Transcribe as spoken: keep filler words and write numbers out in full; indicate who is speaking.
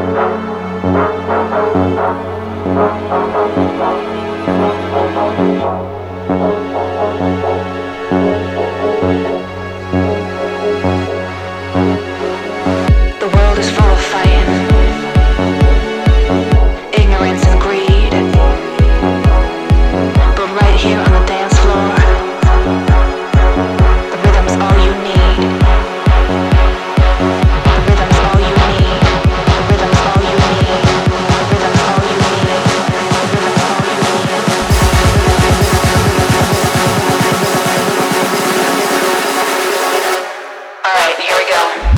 Speaker 1: The world is full of fighting, ignorance and greed. But right here on the dance floor, the rhythm's all you need. The rhythm's all you need. The rhythm's all you need. The rhythm's all you need. The rhythm's all you need. All right, here we go.